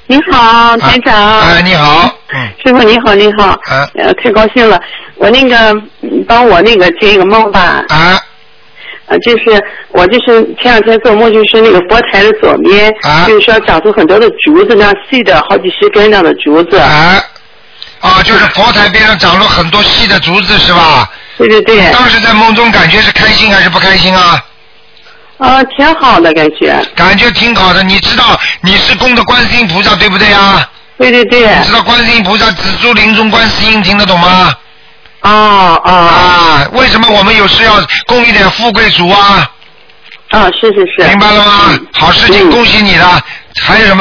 你好，台长。 你好。 师傅你好，你好。太高兴了。我帮我接一个梦吧。就是我前两天做梦，就是那个佛台的左面，就是说长出很多的竹子，那样细的好几十根那样的竹子。 就是佛台边上长了很多细的竹子是吧？ 对对对。 当时在梦中感觉是开心还是不开心啊？ 挺好的感觉。 感觉挺好的，你知道你是供的观世音菩萨对不对啊？ 对对对。 你知道观世音菩萨紫竹林中观世音，听得懂吗？为什么我们有时要供一点富贵竹啊？ 是是是。 明白了吗？好事情，恭喜你了。还有什么